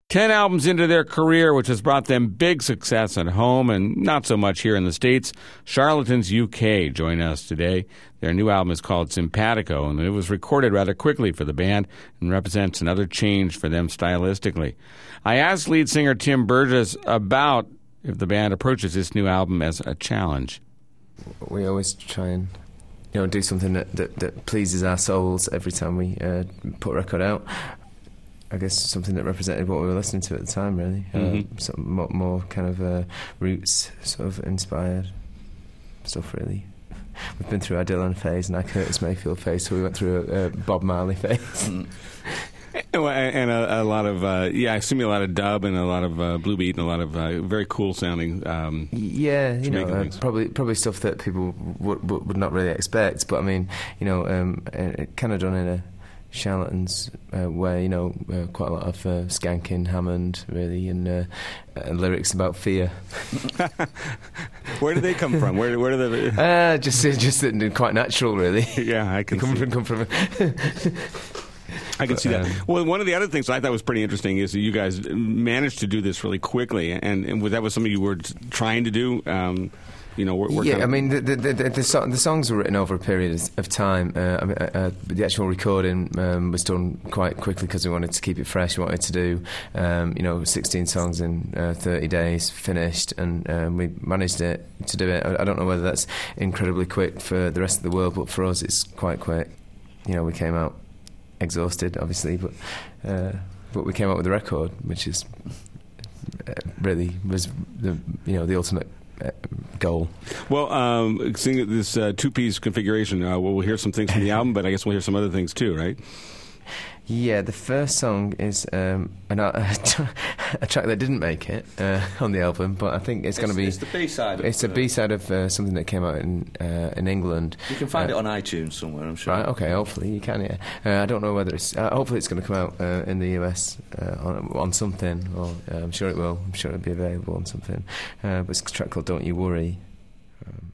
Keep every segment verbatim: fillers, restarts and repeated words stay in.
Ten albums into their career, which has brought them big success at home and not so much here in the States, Charlatans U K join us today. Their new album is called Simpatico, and it was recorded rather quickly for the band and represents another change for them stylistically. I asked lead singer Tim Burgess about if the band approaches this new album as a challenge. We always try and you know do something that, that, that pleases our souls every time we uh, put a record out. I guess something that represented what we were listening to at the time, really. Mm-hmm. Uh, some more, more kind of uh, roots, sort of inspired stuff, really. We've been through our Dylan phase and our Curtis Mayfield phase, so we went through a, a Bob Marley phase. And a, a lot of, uh, yeah, I assume a lot of dub and a lot of uh, blue beat and a lot of uh, very cool sounding. Um, yeah, you know, uh, probably probably stuff that people would, would would not really expect. But I mean, you know, um, it kind of done in a Charlatans uh, where you know uh, quite a lot of uh, skanking Hammond really and, uh, and lyrics about fear. Where do they come from? Where where do they? Uh, just just quite natural, really. Yeah, I can come see. from come from. I can but, see that. Um, well, one of the other things I thought was pretty interesting is that you guys managed to do this really quickly, and, and that was something you were trying to do. Um, You know, work yeah, out. I mean, the the, the, the, so, the songs were written over a period of time. Uh, I mean, uh, uh, the actual recording um, was done quite quickly because we wanted to keep it fresh. We wanted to do, um, you know, sixteen songs in uh, thirty days, finished, and um, we managed it to do it. I, I don't know whether that's incredibly quick for the rest of the world, but for us, it's quite quick. You know, we came out exhausted, obviously, but uh, but we came out with a record, which is uh, really was the you know the ultimate goal. Well, um, seeing this uh, two-piece configuration, uh, we'll hear some things from the album, but I guess we'll hear some other things too, right? Yeah, the first song is um, an, uh, a track that didn't make it uh, on the album, but I think it's going to be... It's the B-side. It's of, a B-side of uh, something that came out in uh, in England. You can find uh, it on iTunes somewhere, I'm sure. Right, okay, hopefully you can, yeah. Uh, I don't know whether it's... Uh, hopefully it's going to come out uh, in the U S uh, on, on something, or uh, I'm sure it will. I'm sure it'll be available on something. Uh, but it's a track called Don't You Worry. Um,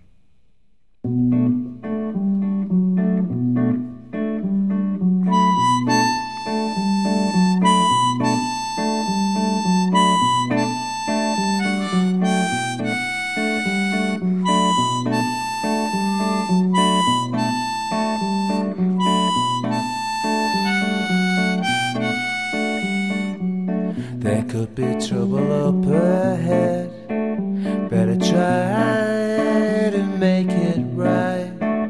There could be trouble up ahead. Better try to make it right.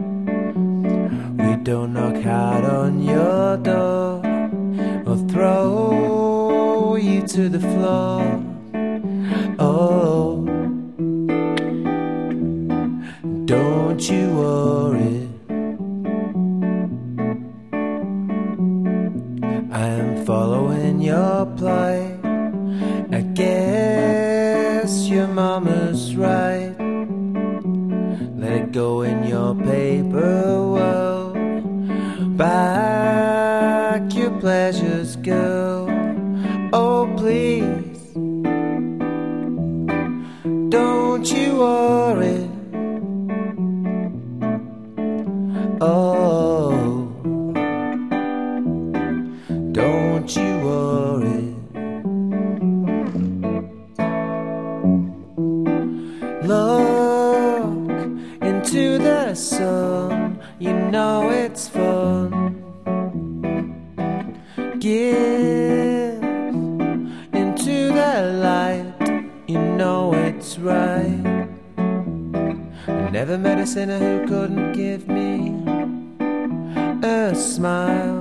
We don't knock hard on your door or throw you to the floor. Oh, don't you worry. I am following your plight. I guess your mama's right. Let it go in your paper world. Back your pleasures, girl. Oh, please, don't you worry. Oh, don't you worry. Look into the sun, you know it's fun. Give into the light, you know it's right. I never met a sinner who couldn't give me a smile.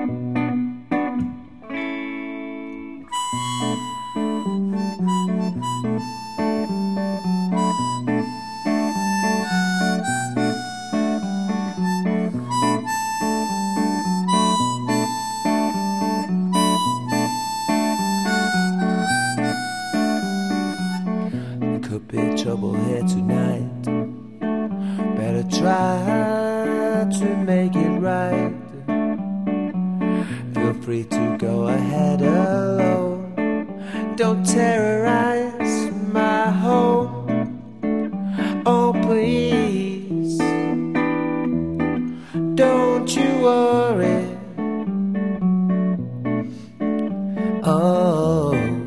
Could be trouble here tonight. Better try to make it right. Feel free to go ahead alone. Don't terrorize my home. Oh, please, don't you worry. Oh,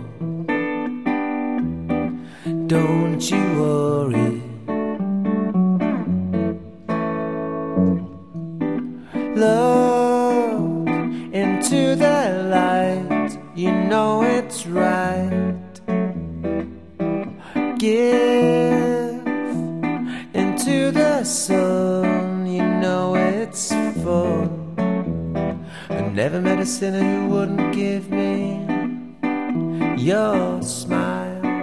don't you worry. Look into the light, you know it's right. Give into the sun, you know it's fun. I never met a sinner who wouldn't give me your smile.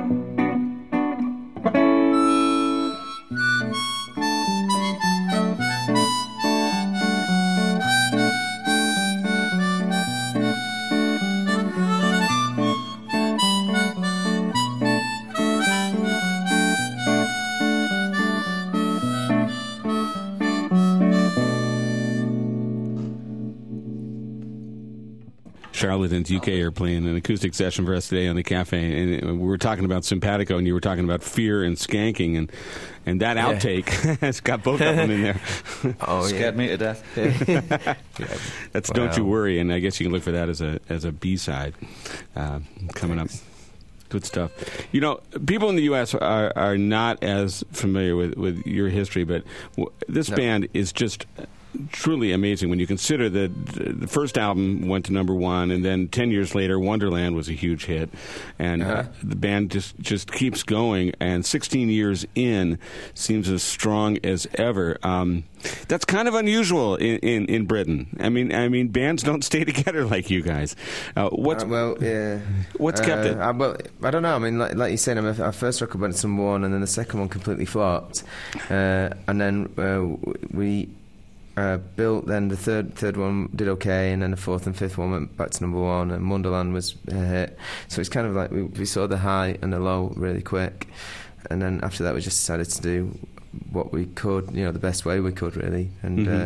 Charlatans U K are playing an acoustic session for us today on the cafe, and we were talking about Simpatico, and you were talking about fear and skanking, and and that yeah. outtake has got both of them in there. Oh, scared yeah. me to death. yeah. That's wow. Don't You Worry, and I guess you can look for that as a as a B side uh, coming Thanks. up. Good stuff. You know, people in the U S are are not as familiar with, with your history, but w- this no. band is just truly amazing when you consider that the first album went to number one, and then ten years later, Wonderland was a huge hit, and uh-huh. uh, the band just, just keeps going, and sixteen years in seems as strong as ever. Um, that's kind of unusual in, in, in Britain. I mean, I mean, bands don't stay together like you guys. Uh, what's uh, well, yeah. What's kept uh, it? I, well, I don't know. I mean, like, like you said, I mean, our first record went to number one, and then the second one completely flopped, uh, and then uh, we. Uh, built then the third third one did okay, and then the fourth and fifth one went back to number one, and Wonderland was a hit. So it's kind of like we, we saw the high and the low really quick, and then after that we just decided to do what we could, you know, the best way we could really, and mm-hmm. uh,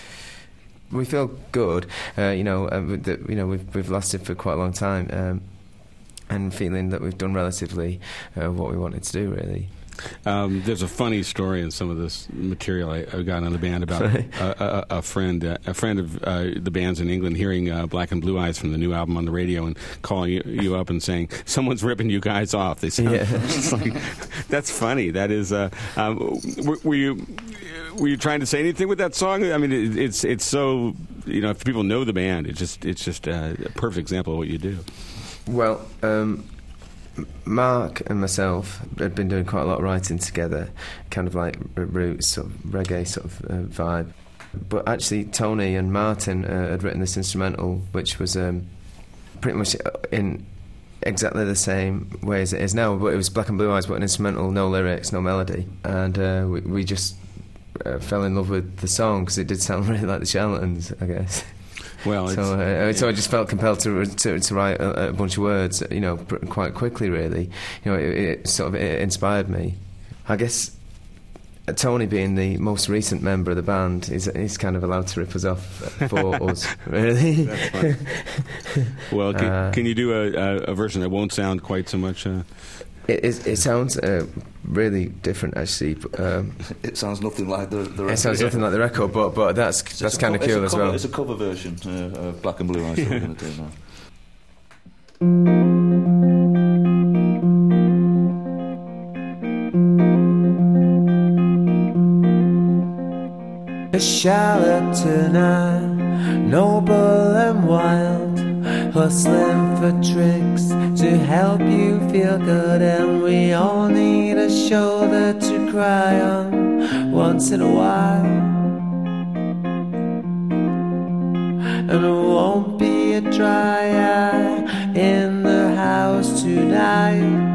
we feel good. Uh, you know, uh, that you know we've we've lasted for quite a long time, um, and feeling that we've done relatively uh, what we wanted to do really. Um, there's a funny story in some of this material I, I got on the band about a, a, a friend, uh, a friend of uh, the bands in England, hearing uh, Black and Blue Eyes from the new album on the radio, and calling you, you up and saying, "Someone's ripping you guys off." They sound yeah. it's like, that's funny. That is. Uh, um, were, were you were you trying to say anything with that song? I mean, it, it's it's so, you know, if people know the band, it's just it's just uh, a perfect example of what you do. Well. Um Mark and myself had been doing quite a lot of writing together, kind of like roots, sort of reggae sort of uh, vibe. But actually, Tony and Martin uh, had written this instrumental, which was um, pretty much in exactly the same way as it is now. But it was Black and Blue Eyes, but an instrumental, no lyrics, no melody, and uh, we, we just uh, fell in love with the song because it did sound really like the Charlatans, I guess. Well, so, uh, so I just felt compelled to to, to write a, a bunch of words, you know, pr- quite quickly. Really, you know, it, it sort of it inspired me. I guess uh, Tony, being the most recent member of the band, is is kind of allowed to rip us off for us. Really. That's fun. Well, can, uh, can you do a, a, a version that won't sound quite so much? Uh, It, it, it sounds uh, really different, actually. Um, it sounds nothing like the, the record. It sounds nothing like the record, but but that's so that's kind of cool as well. It's a cover version uh, of Black and Blue Eyes. Yeah. We're going to do now. A charlatan, noble and wild, hustling for tricks to help you feel good, and we all need a shoulder to cry on once in a while. And it won't be a dry eye in the house tonight.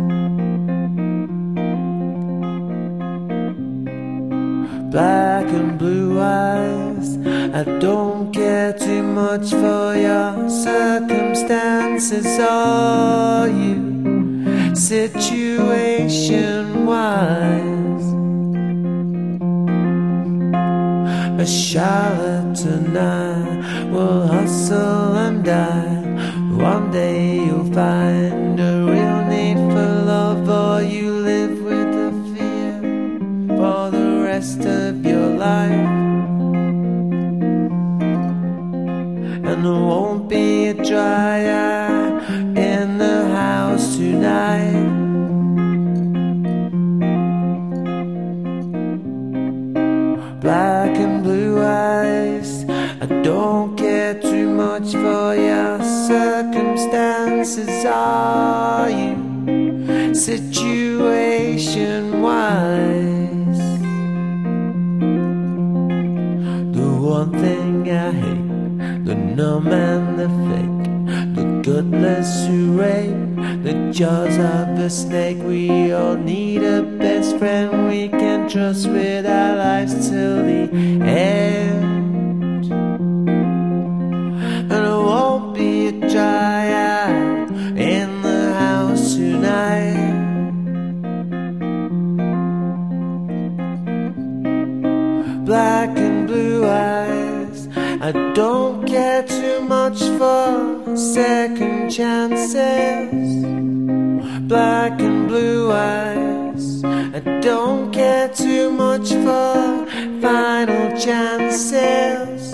Black and blue eyes, I don't care too much for your circumstances or you situation wise. A charlatan, I will hustle and die. One day you'll find a real need for love, or you live with the fear for the rest of your life. And there won't be a dry eye in the house tonight. places are you situation-wise? The one thing I hate, the numb and the fake, the gutless who rape, the jaws of a snake. We all need a best friend we can trust with our lives till the end. And it won't be a dry eye in the house tonight. Black and blue eyes, I don't care too much for second chances. Black and blue eyes, I don't care too much for final chances.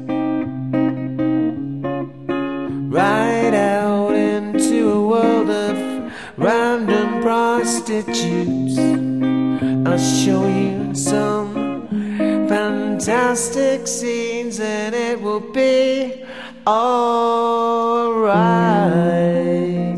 Right out into a world of random prostitutes, I'll show you some fantastic scenes and it will be alright.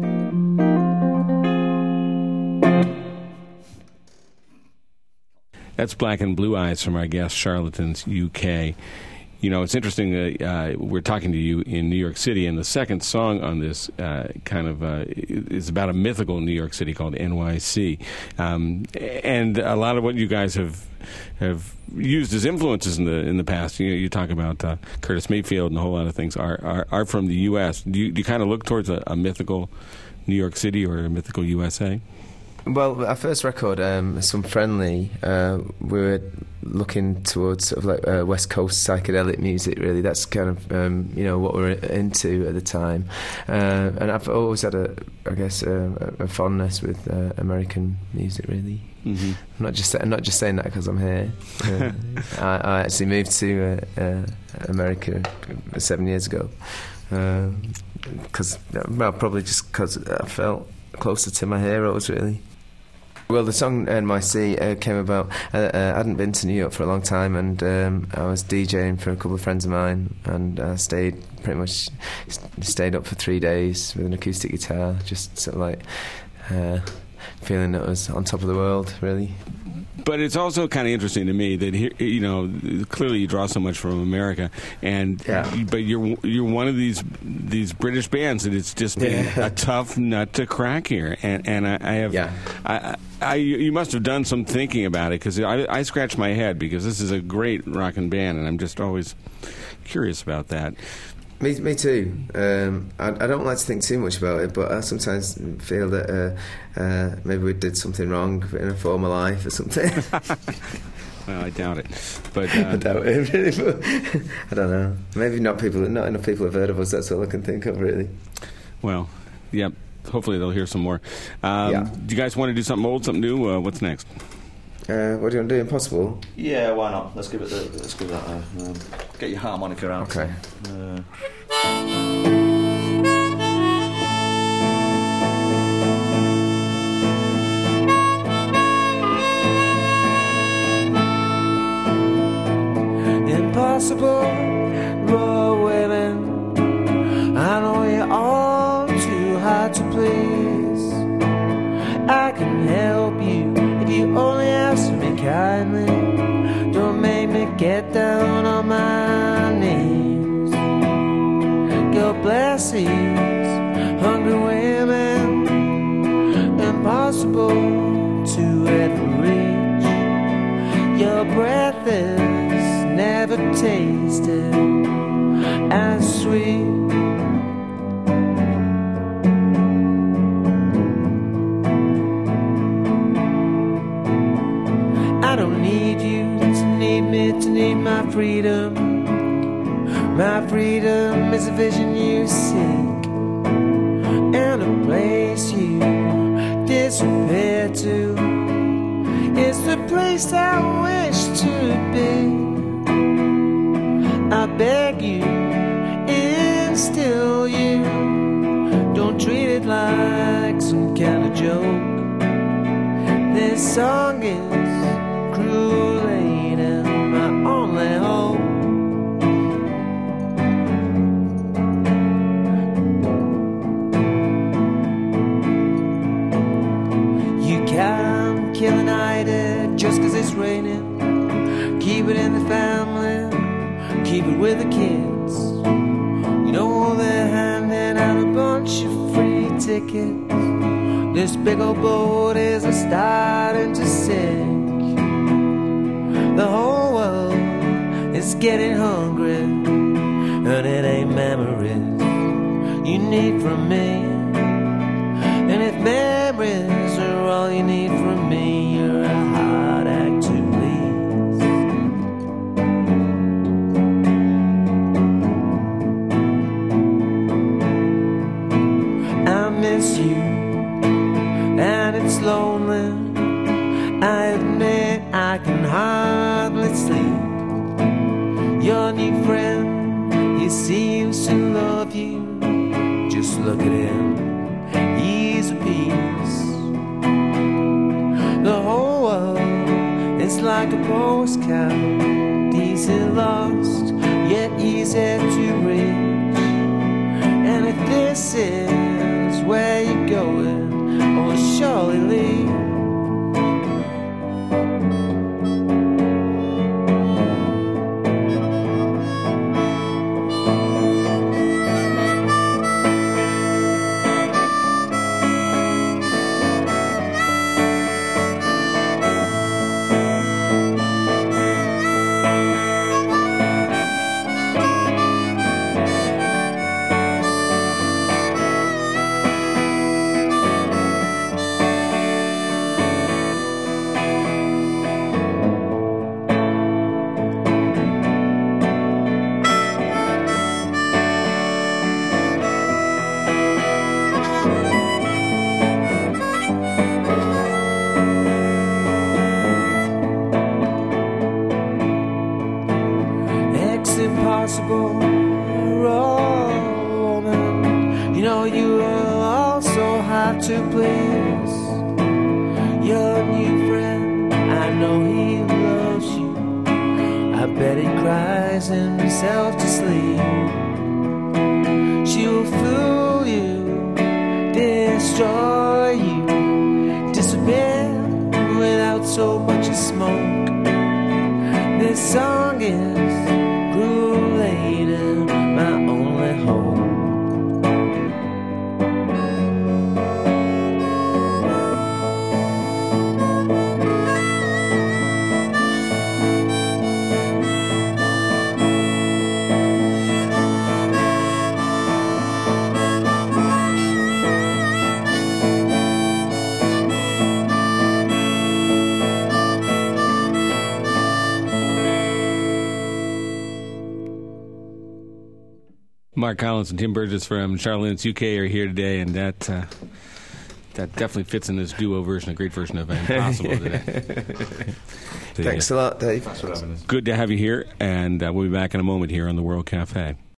That's Black and Blue Eyes from our guest, Charlatans U K. You know, it's interesting that uh, we're talking to you in New York City, and the second song on this uh, kind of uh, is about a mythical New York City called N Y C. Um, and a lot of what you guys have have used as influences in the in the past, you know, you talk about uh, Curtis Mayfield and a whole lot of things, are, are, are from the U S. Do you, do you kind of look towards a, a mythical New York City or a mythical U S A? Well, our first record, um, Some Friendly, uh, we were looking towards sort of like uh, West Coast psychedelic music, really. That's kind of, um, you know, what we were into at the time. Uh, and I've always had a, I guess, uh, a fondness with uh, American music, really. Mm-hmm. I'm not just I'm not just saying that because I'm here. Uh, I, I actually moved to uh, uh, America seven years ago. Because, uh, well, probably just because I felt closer to my heroes, really. Well, the song N Y C uh, came about. Uh, uh, I hadn't been to New York for a long time, and um, I was DJing for a couple of friends of mine, and I stayed pretty much st- stayed up for three days with an acoustic guitar, just sort of like uh, feeling that I was on top of the world, really. But it's also kind of interesting to me that here, you know, clearly you draw so much from America, and yeah. but you're you're one of these these British bands that it's just been yeah. a tough nut to crack here, and and I, I have yeah. I, I you must have done some thinking about it, because I, I scratch my head because this is a great rockin' band, and I'm just always curious about that. Me, me too. Um, I, I don't like to think too much about it, but I sometimes feel that uh, uh, maybe we did something wrong in a former life or something. Well, I doubt it. But uh, I doubt it, really. But I don't know. Maybe not people. Not enough people have heard of us. That's all I can think of, really. Well, yeah. Hopefully they'll hear some more. Um, yeah. Do you guys want to do something old, something new? Uh, what's next? Uh, what do you want to do? Impossible? Yeah, why not? Let's give it. The, let's give that. A, um, get your harmonica out. Okay. Uh, Impossible, raw women. I know you're all too hard to please. I can help you if you only ask me kindly. Don't make me get down on my knees. God bless these hungry women. Impossible to ever reach. Your breath is never tasted as sweet. I don't need you to need me to need my freedom. My freedom is a vision you seek, and a place you disappear to is the place I wish to be. I beg you, instill you. Don't treat it like some kind of joke. This song is cruel and my only hope. just 'cause it's raining. Keep it in the family, keep it with the kids. You know they're handing out a bunch of free tickets. This big old boat is a starting to sink. The whole world is getting hungry, and it ain't memories you need from me. And if memories are all you need from me, you're a hard act to please. I miss you, and it's lonely. I admit I can hardly sleep. Your new friend, he seems to love you. Just look at him, he's a piece. The whole world is like a postcard, easy lost, yet easy to reach. And if this is where you're going, oh, surely leave. Impossible, oh, woman. You know you are all so hard to please. Your new friend, I know he loves you. I bet he cries himself to sleep. She'll fool you, destroy you, disappear without so much as smoke. This song is grew later, my only hope. Mark Collins and Tim Burgess from Charlotte's U K are here today, and that uh, that definitely fits in this duo version, a great version of Impossible today. Thanks a lot, Dave. Good to have you here, and uh, we'll be back in a moment here on the World Cafe.